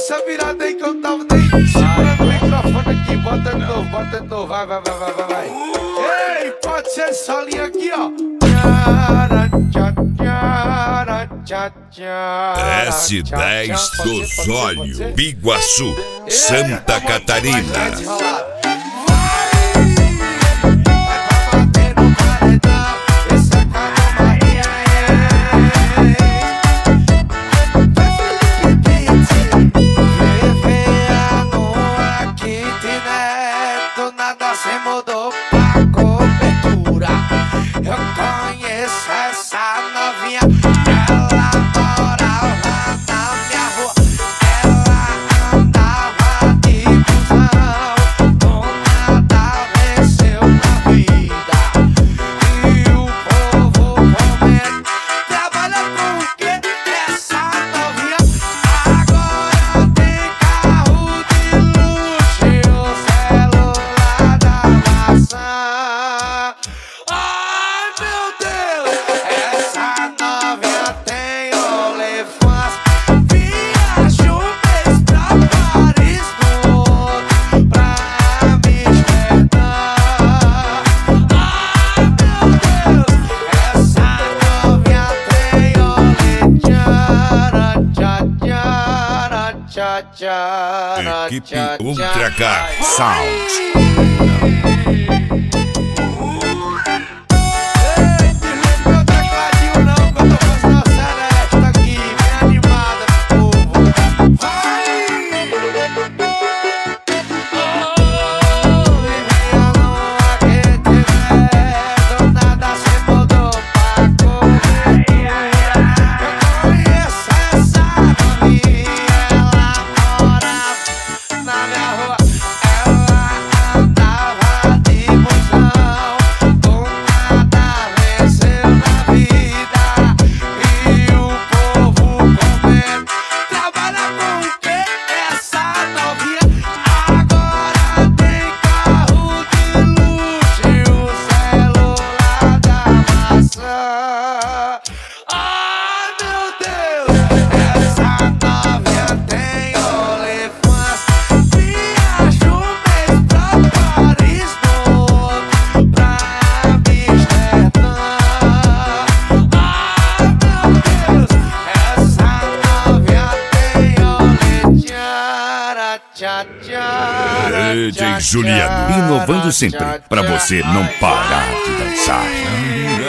essa virada aí que eu tava nem segurando o microfone aqui. Bota de novo, vai. Ei, pode ser essa linha aqui, ó. S10 do Zóio, Biguaçu, Santa Catarina. Nada se mudou pra cobertura. Eu conheço essa novinha. Ela morava na minha rua. Ela andava de busão. Do nada venceu na vida. E o povo comendo. Trabalha com o quê? Essa novinha agora tem carro de luxo e o celular da maçã. Ai meu Deus, essa novinha tem OnlyFans. Viaja um mês pra Paris, no outro pra Amsterdã. Ai meu Deus, essa novinha tem OnlyFans. Equipe Ultracar Sound. Ai meu Deus, essa novinha tem OnlyFans. Viaja um mês pra Paris, no outro pra Amsterdã. Ai meu Deus, essa novinha tem DJ Juliano, inovando sempre, pra você não parar de dançar.